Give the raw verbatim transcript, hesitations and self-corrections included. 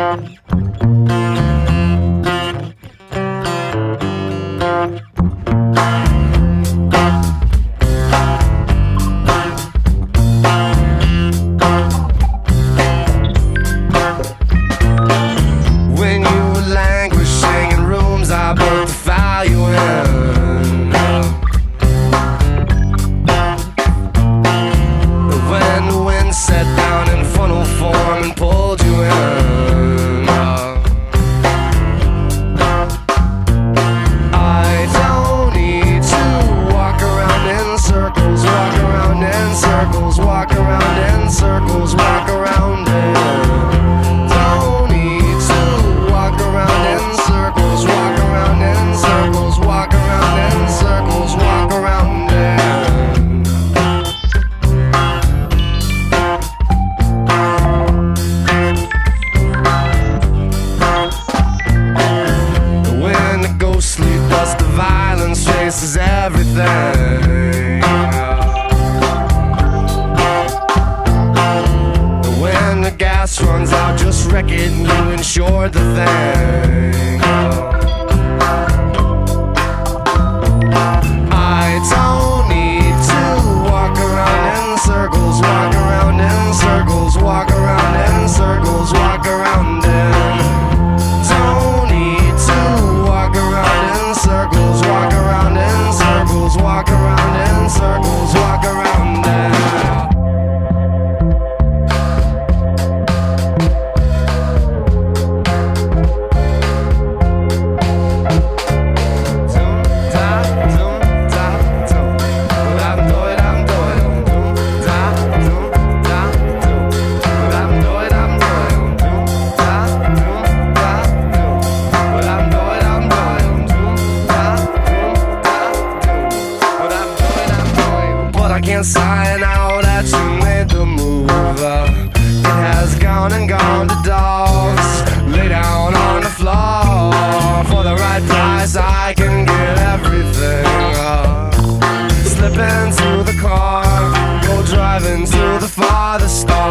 Sign out that you made the move. Uh, it has gone and gone to dogs. Lay down on the floor. For the right price I can get everything. uh, Slip into the car, go driving to the farthest star.